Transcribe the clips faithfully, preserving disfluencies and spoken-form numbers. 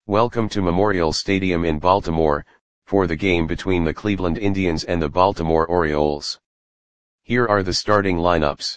Welcome to Memorial Stadium in Baltimore, for the game between the Cleveland Indians and the Baltimore Orioles. Here are the starting lineups.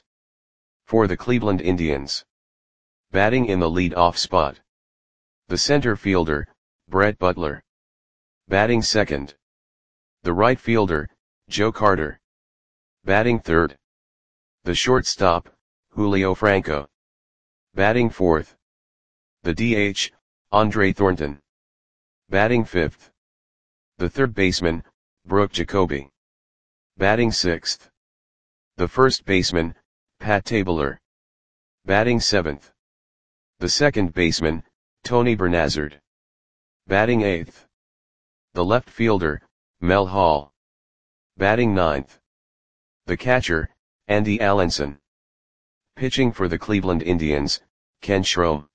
For the Cleveland Indians. Batting in the lead-off spot. The center fielder, Brett Butler. Batting second. The right fielder, Joe Carter. Batting third. The shortstop, Julio Franco. Batting fourth. The D H, Andre Thornton. Batting fifth. The third baseman, Brooke Jacoby. Batting sixth. The first baseman, Pat Tabler. Batting seventh. The second baseman, Tony Bernazard. Batting eighth. The left fielder, Mel Hall. Batting ninth. The catcher, Andy Allenson. Pitching for the Cleveland Indians, Ken Schrom.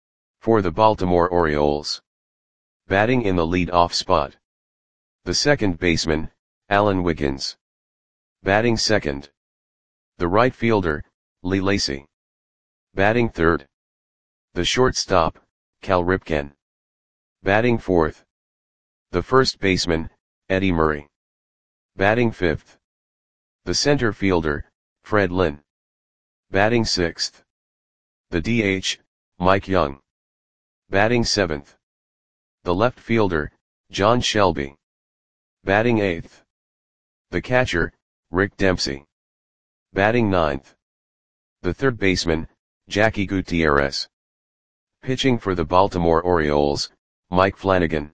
For the Baltimore Orioles. Batting in the lead-off spot. The second baseman, Alan Wiggins. Batting second. The right fielder, Lee Lacy. Batting third. The shortstop, Cal Ripken. Batting fourth. The first baseman, Eddie Murray. Batting fifth. The center fielder, Fred Lynn. Batting sixth. The D H, Mike Young. Batting seventh. The left fielder, John Shelby. Batting eighth. The catcher, Rick Dempsey. Batting ninth. The third baseman, Jackie Gutierrez. Pitching for the Baltimore Orioles, Mike Flanagan.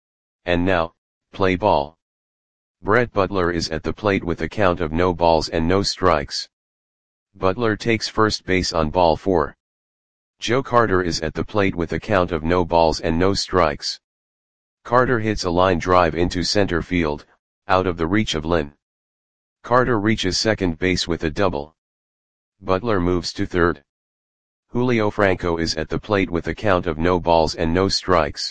And now, play ball. Brett Butler is at the plate with a count of no balls and no strikes. Butler takes first base on ball four. Joe Carter is at the plate with a count of no balls and no strikes. Carter hits a line drive into center field, out of the reach of Lynn. Carter reaches second base with a double. Butler moves to third. Julio Franco is at the plate with a count of no balls and no strikes.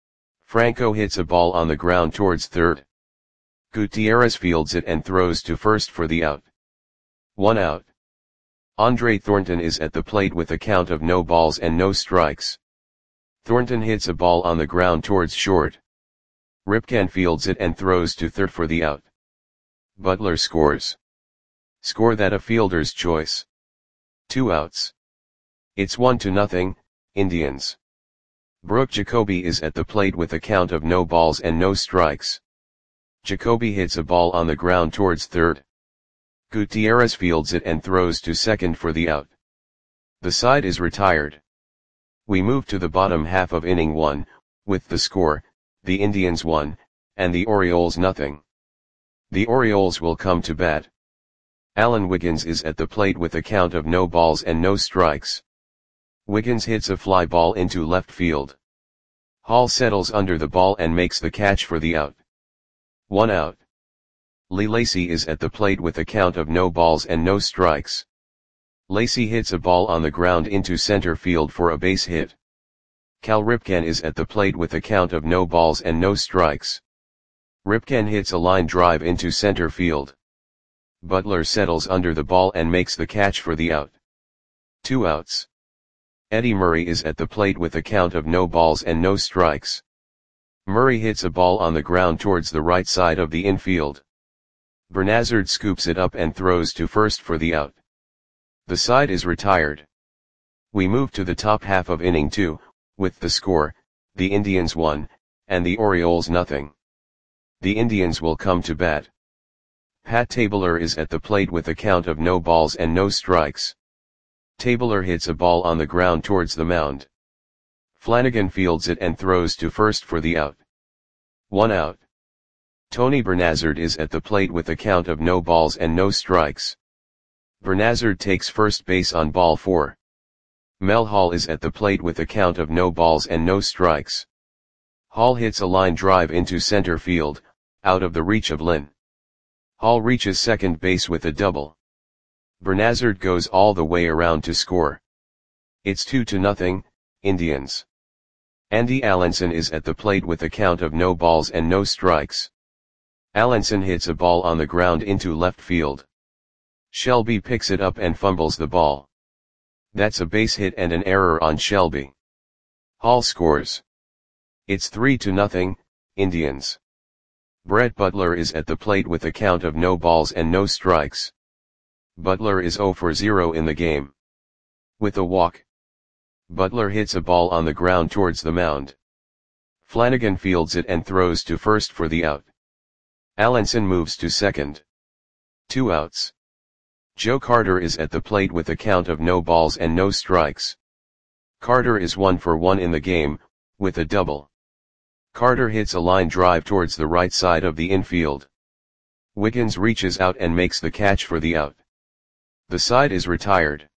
Franco hits a ball on the ground towards third. Gutierrez fields it and throws to first for the out. One out. Andre Thornton is at the plate with a count of no balls and no strikes. Thornton hits a ball on the ground towards short. Ripken fields it and throws to third for the out. Butler scores. Score that a fielder's choice. Two outs. It's one to nothing, Indians. Brooke Jacoby is at the plate with a count of no balls and no strikes. Jacoby hits a ball on the ground towards third. Gutierrez fields it and throws to second for the out. The side is retired. We move to the bottom half of inning one, with the score, the Indians one, and the Orioles nothing. The Orioles will come to bat. Alan Wiggins is at the plate with a count of no balls and no strikes. Wiggins hits a fly ball into left field. Hall settles under the ball and makes the catch for the out. One out. Lee Lacy is at the plate with a count of no balls and no strikes. Lacy hits a ball on the ground into center field for a base hit. Cal Ripken is at the plate with a count of no balls and no strikes. Ripken hits a line drive into center field. Butler settles under the ball and makes the catch for the out. Two outs. Eddie Murray is at the plate with a count of no balls and no strikes. Murray hits a ball on the ground towards the right side of the infield. Bernazard scoops it up and throws to first for the out. The side is retired. We move to the top half of inning two, with the score, the Indians one, and the Orioles nothing. The Indians will come to bat. Pat Tabler is at the plate with a count of no balls and no strikes. Tabler hits a ball on the ground towards the mound. Flanagan fields it and throws to first for the out. One out. Tony Bernazard is at the plate with a count of no balls and no strikes. Bernazard takes first base on ball four. Mel Hall is at the plate with a count of no balls and no strikes. Hall hits a line drive into center field, out of the reach of Lynn. Hall reaches second base with a double. Bernazard goes all the way around to score. It's two to nothing, Indians. Andy Allenson is at the plate with a count of no balls and no strikes. Allenson hits a ball on the ground into left field. Shelby picks it up and fumbles the ball. That's a base hit and an error on Shelby. Hall scores. It's three to nothing, Indians. Brett Butler is at the plate with a count of no balls and no strikes. Butler is zero for zero in the game. With a walk, Butler hits a ball on the ground towards the mound. Flanagan fields it and throws to first for the out. Allenson moves to second. Two outs. Joe Carter is at the plate with a count of no balls and no strikes. Carter is one for one in the game, with a double. Carter hits a line drive towards the right side of the infield. Wiggins reaches out and makes the catch for the out. The side is retired.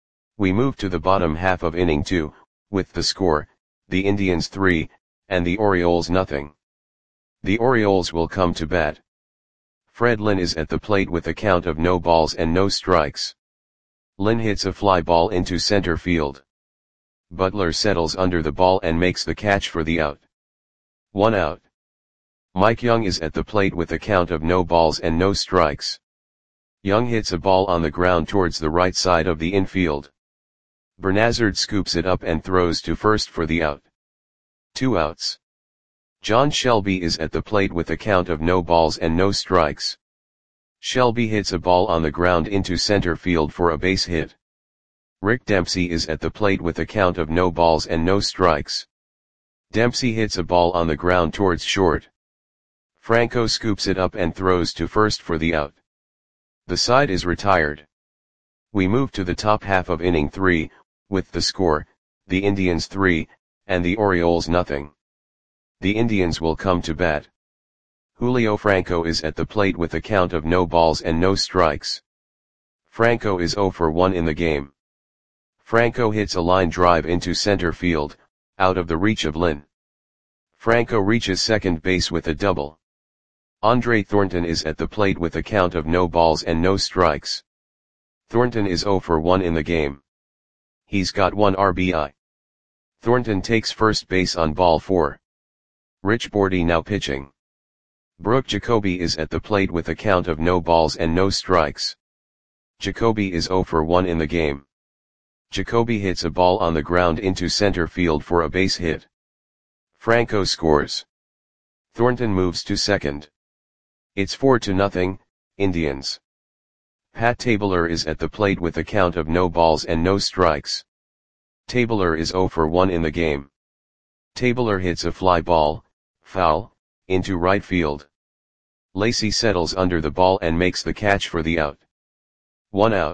We move to the bottom half of inning two, with the score, the Indians three, and the Orioles nothing. The Orioles will come to bat. Fred Lynn is at the plate with a count of no balls and no strikes. Lynn hits a fly ball into center field. Butler settles under the ball and makes the catch for the out. One out. Mike Young is at the plate with a count of no balls and no strikes. Young hits a ball on the ground towards the right side of the infield. Bernazard scoops it up and throws to first for the out. Two outs. John Shelby is at the plate with a count of no balls and no strikes. Shelby hits a ball on the ground into center field for a base hit. Rick Dempsey is at the plate with a count of no balls and no strikes. Dempsey hits a ball on the ground towards short. Franco scoops it up and throws to first for the out. The side is retired. We move to the top half of inning three, with the score, the Indians three, and the Orioles nothing. The Indians will come to bat. Julio Franco is at the plate with a count of no balls and no strikes. Franco is zero for one in the game. Franco hits a line drive into center field, out of the reach of Lynn. Franco reaches second base with a double. Andre Thornton is at the plate with a count of no balls and no strikes. Thornton is zero for one in the game. He's got one R B I. Thornton takes first base on ball four. Rich Bordy now pitching. Brooke Jacoby is at the plate with a count of no balls and no strikes. Jacoby is zero for one in the game. Jacoby hits a ball on the ground into center field for a base hit. Franco scores. Thornton moves to second. It's four to nothing, Indians. Pat Tabler is at the plate with a count of no balls and no strikes. Tabler is zero for one in the game. Tabler hits a fly ball, foul, into right field. Lacey settles under the ball and makes the catch for the out. One out.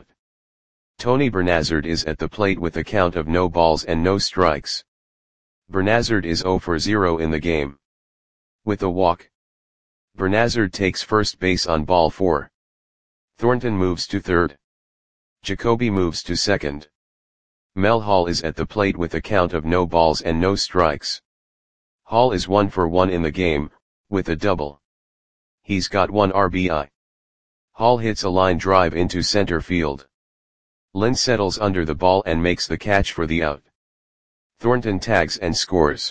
Tony Bernazard is at the plate with a count of no balls and no strikes. Bernazard is zero for zero in the game. With a walk, Bernazard takes first base on ball four. Thornton moves to third. Jacoby moves to second. Mel Hall is at the plate with a count of no balls and no strikes. Hall is one for one in the game, with a double. He's got one R B I. Hall hits a line drive into center field. Lynn settles under the ball and makes the catch for the out. Thornton tags and scores.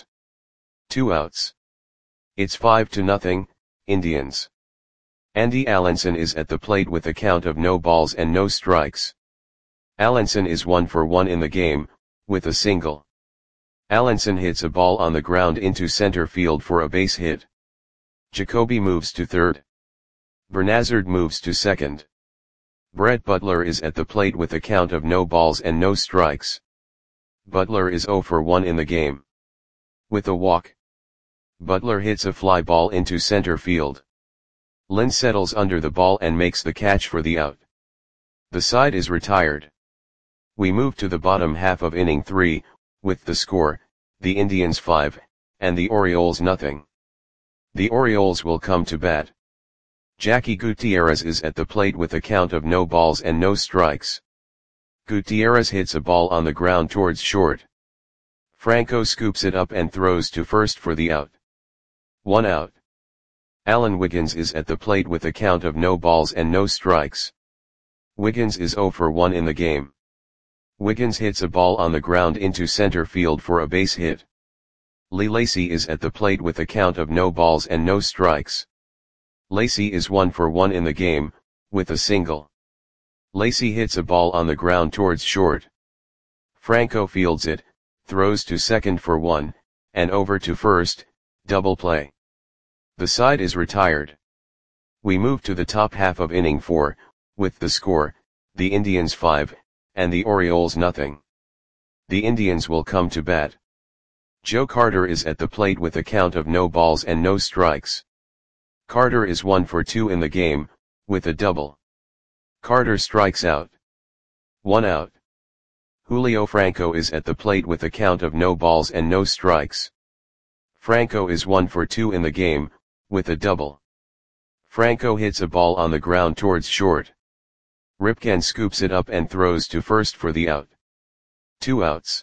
Two outs. It's five to nothing, Indians. Andy Allenson is at the plate with a count of no balls and no strikes. Allenson is one for one in the game, with a single. Allenson hits a ball on the ground into center field for a base hit. Jacoby moves to third. Bernazard moves to second. Brett Butler is at the plate with a count of no balls and no strikes. Butler is zero for one in the game. With a walk, Butler hits a fly ball into center field. Lynn settles under the ball and makes the catch for the out. The side is retired. We move to the bottom half of inning three, with the score, the Indians five, and the Orioles nothing. The Orioles will come to bat. Jackie Gutierrez is at the plate with a count of no balls and no strikes. Gutierrez hits a ball on the ground towards short. Franco scoops it up and throws to first for the out. One out. Alan Wiggins is at the plate with a count of no balls and no strikes. Wiggins is zero for one in the game. Wiggins hits a ball on the ground into center field for a base hit. Lee Lacey is at the plate with a count of no balls and no strikes. Lacey is one for one in the game, with a single. Lacey hits a ball on the ground towards short. Franco fields it, throws to second for one, and over to first, double play. The side is retired. We move to the top half of inning four, with the score, the Indians five, and the Orioles nothing. The Indians will come to bat. Joe Carter is at the plate with a count of no balls and no strikes. Carter is one for two in the game, with a double. Carter strikes out. One out. Julio Franco is at the plate with a count of no balls and no strikes. Franco is one for two in the game, with a double. Franco hits a ball on the ground towards short. Ripken scoops it up and throws to first for the out. Two outs.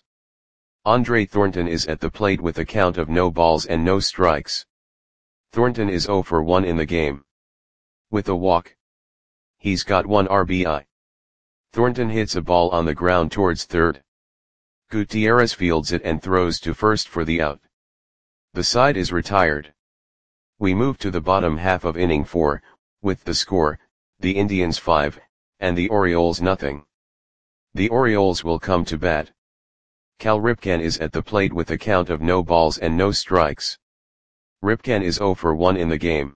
Andre Thornton is at the plate with a count of no balls and no strikes. Thornton is oh for one in the game. With a walk. He's got one R B I. Thornton hits a ball on the ground towards third. Gutierrez fields it and throws to first for the out. The side is retired. We move to the bottom half of inning four, with the score, the Indians five, and the Orioles nothing. The Orioles will come to bat. Cal Ripken is at the plate with a count of no balls and no strikes. Ripken is oh for one in the game.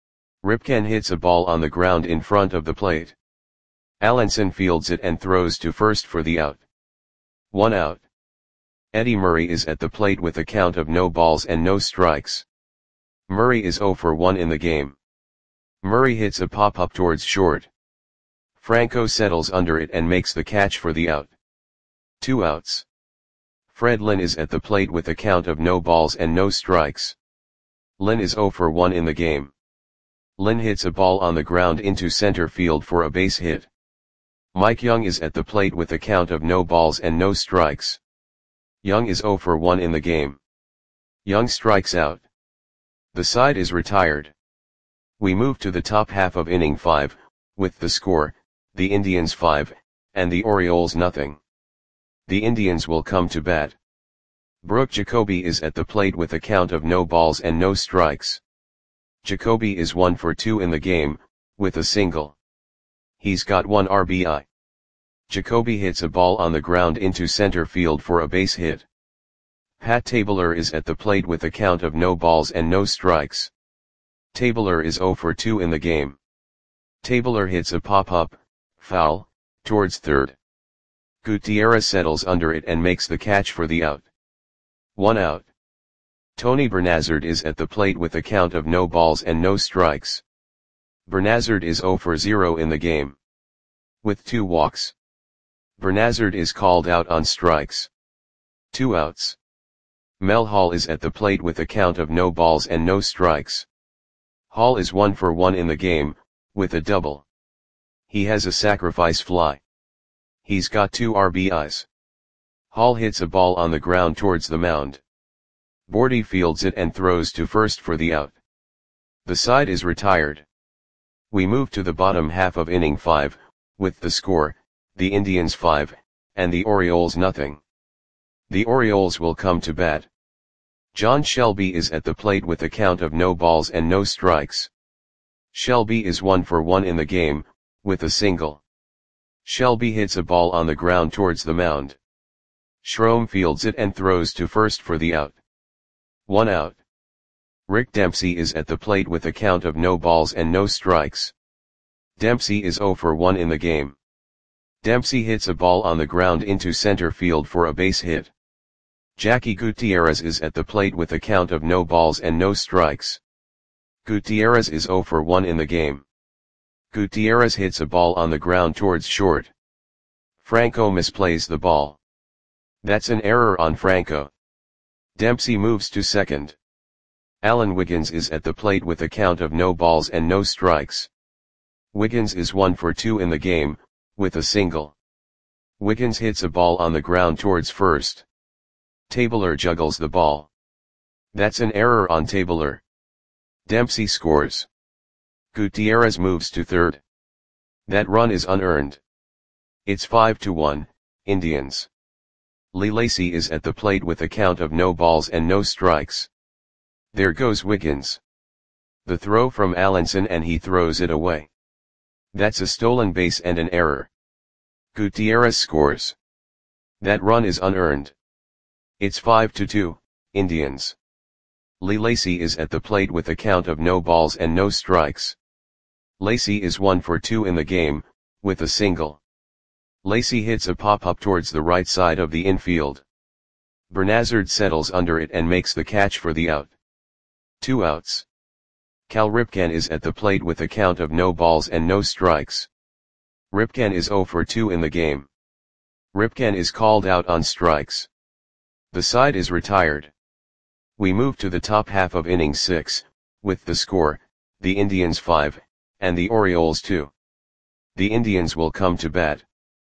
Ripken hits a ball on the ground in front of the plate. Allenson fields it and throws to first for the out. One out. Eddie Murray is at the plate with a count of no balls and no strikes. Murray is oh for one in the game. Murray hits a pop-up towards short. Franco settles under it and makes the catch for the out. Two outs. Fred Lynn is at the plate with a count of no balls and no strikes. Lynn is oh for one in the game. Lynn hits a ball on the ground into center field for a base hit. Mike Young is at the plate with a count of no balls and no strikes. Young is oh for one in the game. Young strikes out. The side is retired. We move to the top half of inning five, with the score, the Indians five, and the Orioles nothing. The Indians will come to bat. Brooke Jacoby is at the plate with a count of no balls and no strikes. Jacoby is one for two in the game, with a single. He's got one R B I. Jacoby hits a ball on the ground into center field for a base hit. Pat Tabler is at the plate with a count of no balls and no strikes. Tabler is oh for two in the game. Tabler hits a pop-up, foul, towards third. Gutierrez settles under it and makes the catch for the out. One out. Tony Bernazard is at the plate with a count of no balls and no strikes. Bernazard is oh for zero in the game. With two walks. Bernazard is called out on strikes. Two outs. Mel Hall is at the plate with a count of no balls and no strikes. Hall is one for one in the game, with a double. He has a sacrifice fly. He's got two R B Is. Hall hits a ball on the ground towards the mound. Bordy fields it and throws to first for the out. The side is retired. We move to the bottom half of inning five, with the score, the Indians five, and the Orioles nothing. The Orioles will come to bat. John Shelby is at the plate with a count of no balls and no strikes. Shelby is one for one in the game, with a single. Shelby hits a ball on the ground towards the mound. Schroem fields it and throws to first for the out. One out. Rick Dempsey is at the plate with a count of no balls and no strikes. Dempsey is oh for one in the game. Dempsey hits a ball on the ground into center field for a base hit. Jackie Gutierrez is at the plate with a count of no balls and no strikes. Gutierrez is oh for one in the game. Gutierrez hits a ball on the ground towards short. Franco misplays the ball. That's an error on Franco. Dempsey moves to second. Alan Wiggins is at the plate with a count of no balls and no strikes. Wiggins is one for two in the game, with a single. Wiggins hits a ball on the ground towards first. Tabler juggles the ball. That's an error on Tabler. Dempsey scores. Gutierrez moves to third. That run is unearned. It's five to one, Indians. Lee Lacy is at the plate with a count of no balls and no strikes. There goes Wiggins. The throw from Allenson and he throws it away. That's a stolen base and an error. Gutierrez scores. That run is unearned. It's five to two, Indians. Lee Lacy is at the plate with a count of no balls and no strikes. Lacy is one for two in the game, with a single. Lacy hits a pop-up towards the right side of the infield. Bernazard settles under it and makes the catch for the out. Two outs. Cal Ripken is at the plate with a count of no balls and no strikes. Ripken is zero for two in the game. Ripken is called out on strikes. The side is retired. We move to the top half of inning six, with the score, the Indians five, and the Orioles two. The Indians will come to bat.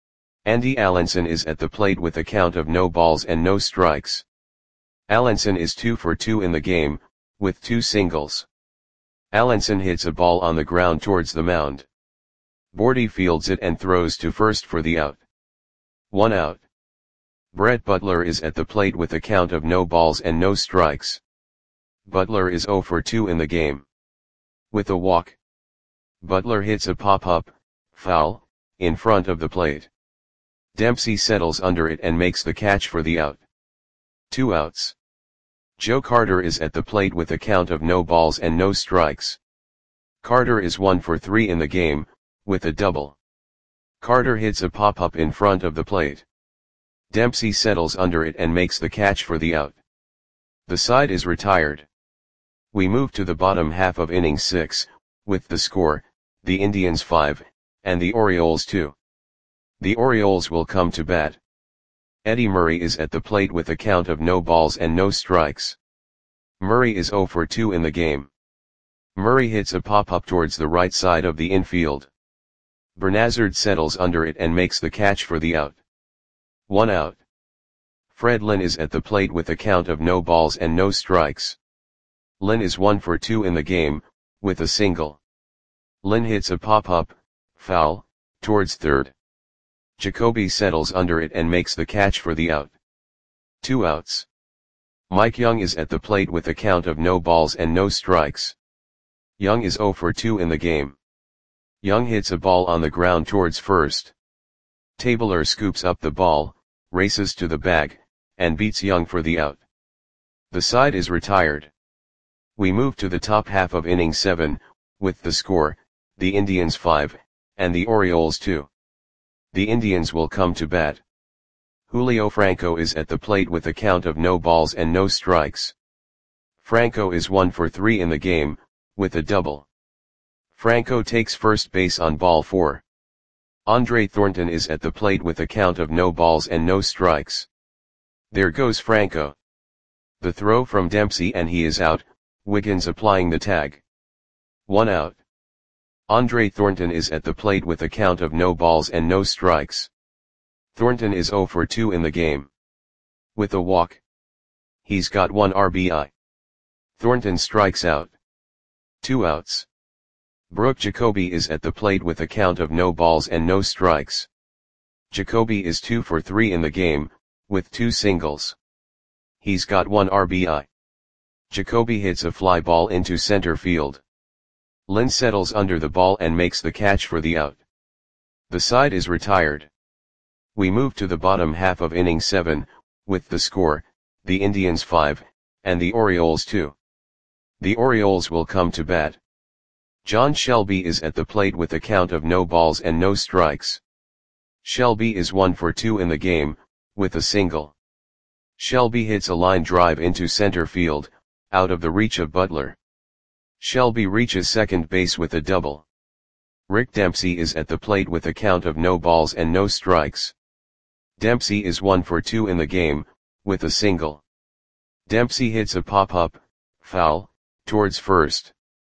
Andy Allenson is at the plate with a count of no balls and no strikes. Allenson is two for two in the game, with two singles. Allenson hits a ball on the ground towards the mound. Bordy fields it and throws to first for the out. One out. Brett Butler is at the plate with a count of no balls and no strikes. Butler is zero for two in the game. With a walk. Butler hits a pop-up, foul, in front of the plate. Dempsey settles under it and makes the catch for the out. Two outs. Joe Carter is at the plate with a count of no balls and no strikes. Carter is one for three in the game, with a double. Carter hits a pop-up in front of the plate. Dempsey settles under it and makes the catch for the out. The side is retired. We move to the bottom half of inning six, with the score, the Indians five, and the Orioles two. The Orioles will come to bat. Eddie Murray is at the plate with a count of no balls and no strikes. Murray is zero for two in the game. Murray hits a pop-up towards the right side of the infield. Bernazard settles under it and makes the catch for the out. One out. Fred Lynn is at the plate with a count of no balls and no strikes. Lynn is one for two in the game, with a single. Lynn hits a pop-up, foul, towards third. Jacoby settles under it and makes the catch for the out. Two outs. Mike Young is at the plate with a count of no balls and no strikes. Young is zero for two in the game. Young hits a ball on the ground towards first. Tabler scoops up the ball, races to the bag, and beats Young for the out. The side is retired. We move to the top half of inning seven, with the score, the Indians five, and the Orioles two. The Indians will come to bat. Julio Franco is at the plate with a count of no balls and no strikes. Franco is one for three in the game, with a double. Franco takes first base on ball four. Andre Thornton is at the plate with a count of no balls and no strikes. There goes Franco. The throw from Dempsey and he is out, Wiggins applying the tag. One out. Andre Thornton is at the plate with a count of no balls and no strikes. Thornton is zero for two in the game. With a walk. He's got one R B I. Thornton strikes out. Two outs. Brooke Jacoby is at the plate with a count of no balls and no strikes. Jacoby is two for three in the game, with two singles. He's got one R B I. Jacoby hits a fly ball into center field. Lynn settles under the ball and makes the catch for the out. The side is retired. We move to the bottom half of inning seven, with the score, the Indians five, and the Orioles two. The Orioles will come to bat. John Shelby is at the plate with a count of no balls and no strikes. Shelby is one for two in the game, with a single. Shelby hits a line drive into center field, out of the reach of Butler. Shelby reaches second base with a double. Rick Dempsey is at the plate with a count of no balls and no strikes. Dempsey is one for two in the game, with a single. Dempsey hits a pop-up, foul, towards first.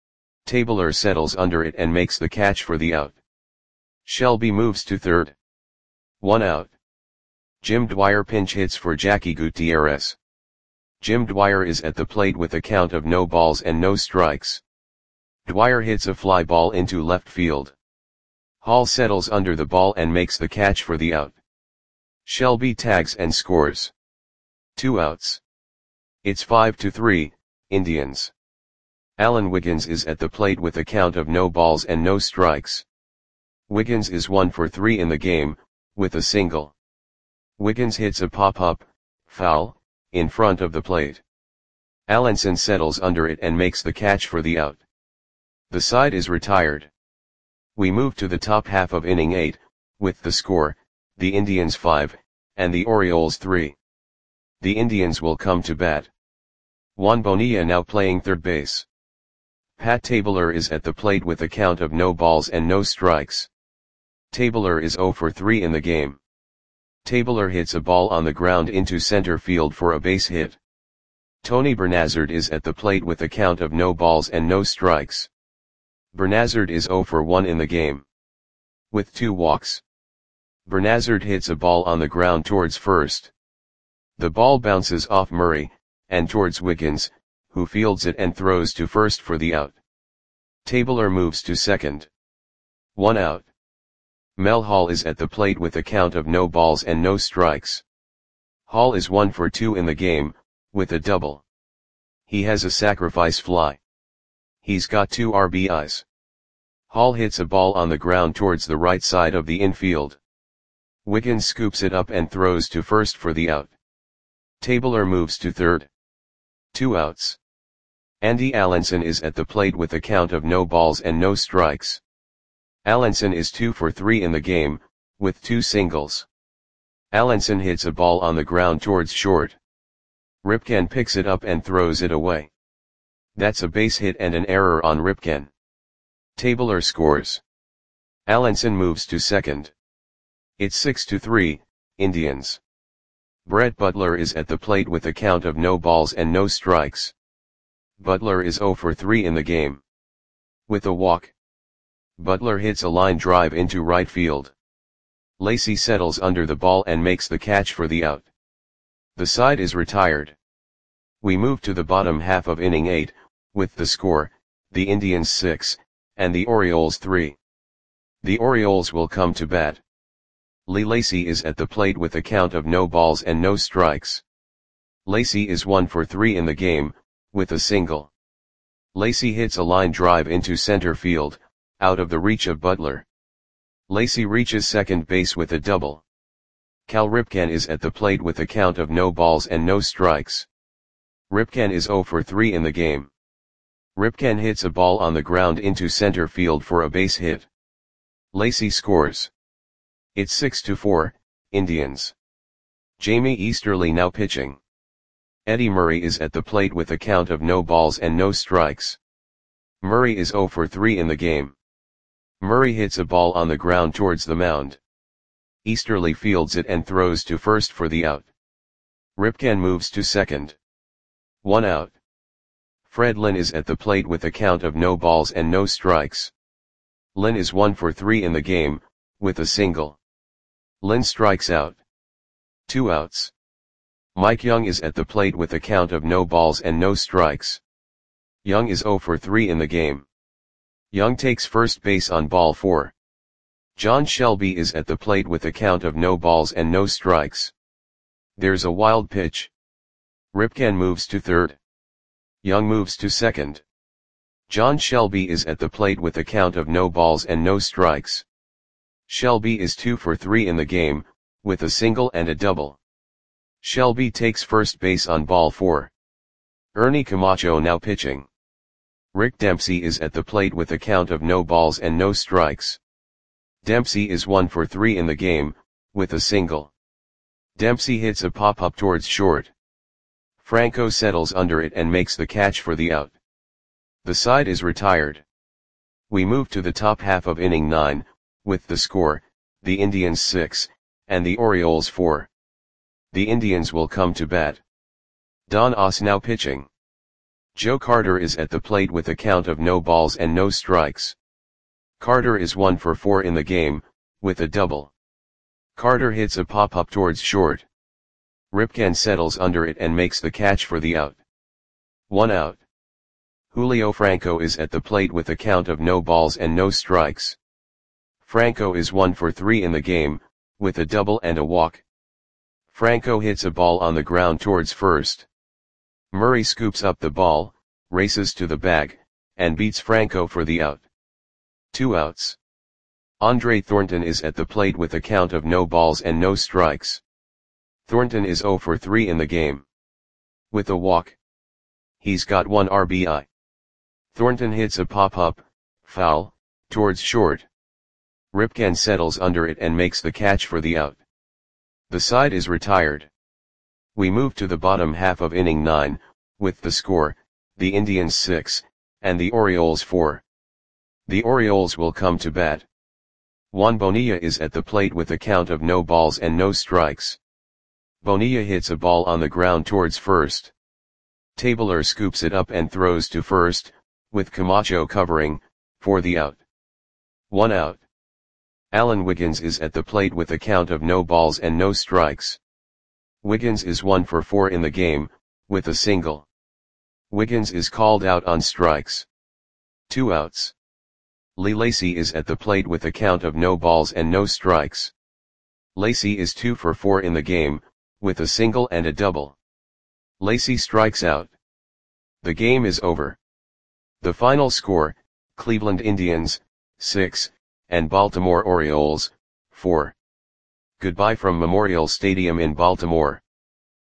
Tabler settles under it and makes the catch for the out. Shelby moves to third. One out. Jim Dwyer pinch hits for Jackie Gutierrez. Jim Dwyer is at the plate with a count of no balls and no strikes. Dwyer hits a fly ball into left field. Hall settles under the ball and makes the catch for the out. Shelby tags and scores. Two outs. It's five to three, Indians. Alan Wiggins is at the plate with a count of no balls and no strikes. Wiggins is one for three in the game, with a single. Wiggins hits a pop-up, foul, in front of the plate. Allenson settles under it and makes the catch for the out. The side is retired. We move to the top half of inning eight, with the score, the Indians five, and the Orioles three. The Indians will come to bat. Juan Bonilla now playing third base. Pat Tabler is at the plate with a count of no balls and no strikes. Tabler is zero for three in the game. Tabler hits a ball on the ground into center field for a base hit. Tony Bernazard is at the plate with a count of no balls and no strikes. Bernazard is zero for one in the game. With two walks. Bernazard hits a ball on the ground towards first. The ball bounces off Murray, and towards Wiggins, who fields it and throws to first for the out. Tabler moves to second. One out. Mel Hall is at the plate with a count of no balls and no strikes. Hall is one for two in the game, with a double. He has a sacrifice fly. He's got two R B Is. Hall hits a ball on the ground towards the right side of the infield. Wiggins scoops it up and throws to first for the out. Tabler moves to third. Two outs. Andy Allenson is at the plate with a count of no balls and no strikes. Allenson is two for three in the game, with two singles. Allenson hits a ball on the ground towards short. Ripken picks it up and throws it away. That's a base hit and an error on Ripken. Tabler scores. Allenson moves to second. It's six to three, Indians. Brett Butler is at the plate with a count of no balls and no strikes. Butler is zero for three in the game. With a walk. Butler hits a line drive into right field. Lacy settles under the ball and makes the catch for the out. The side is retired. We move to the bottom half of inning eight, with the score, the Indians six, and the Orioles three. The Orioles will come to bat. Lee Lacy is at the plate with a count of no balls and no strikes. Lacy is one for three in the game, with a single. Lacy hits a line drive into center field, out of the reach of Butler. Lacy reaches second base with a double. Cal Ripken is at the plate with a count of no balls and no strikes. Ripken is zero for three in the game. Ripken hits a ball on the ground into center field for a base hit. Lacy scores. It's six to four, Indians. Jamie Easterly now pitching. Eddie Murray is at the plate with a count of no balls and no strikes. Murray is zero for three in the game. Murray hits a ball on the ground towards the mound. Easterly fields it and throws to first for the out. Ripken moves to second. One out. Fred Lynn is at the plate with a count of no balls and no strikes. Lynn is one for three in the game, with a single. Lynn strikes out. Two outs. Mike Young is at the plate with a count of no balls and no strikes. Young is zero for three in the game. Young takes first base on ball four. John Shelby is at the plate with a count of no balls and no strikes. There's a wild pitch. Ripken moves to third. Young moves to second. John Shelby is at the plate with a count of no balls and no strikes. Shelby is two for three in the game, with a single and a double. Shelby takes first base on ball four. Ernie Camacho now pitching. Rick Dempsey is at the plate with a count of no balls and no strikes. Dempsey is one for three in the game, with a single. Dempsey hits a pop-up towards short. Franco settles under it and makes the catch for the out. The side is retired. We move to the top half of inning nine, with the score, the Indians six, and the Orioles four. The Indians will come to bat. Don Oss now pitching. Joe Carter is at the plate with a count of no balls and no strikes. Carter is one for four in the game, with a double. Carter hits a pop-up towards short. Ripken settles under it and makes the catch for the out. One out. Julio Franco is at the plate with a count of no balls and no strikes. Franco is one for three in the game, with a double and a walk. Franco hits a ball on the ground towards first. Murray scoops up the ball, races to the bag, and beats Franco for the out. Two outs. Andre Thornton is at the plate with a count of no balls and no strikes. Thornton is zero for three in the game. With a walk. He's got one R B I. Thornton hits a pop-up, foul, towards short. Ripken settles under it and makes the catch for the out. The side is retired. We move to the bottom half of inning nine, with the score, the Indians six, and the Orioles four. The Orioles will come to bat. Juan Bonilla is at the plate with a count of no balls and no strikes. Bonilla hits a ball on the ground towards first. Tabler scoops it up and throws to first, with Camacho covering, for the out. One out. Alan Wiggins is at the plate with a count of no balls and no strikes. Wiggins is one for four in the game, with a single. Wiggins is called out on strikes. Two outs. Lee Lacy is at the plate with a count of no balls and no strikes. Lacy is two for four in the game, with a single and a double. Lacy strikes out. The game is over. The final score, Cleveland Indians, six, and Baltimore Orioles, four. Goodbye from Memorial Stadium in Baltimore.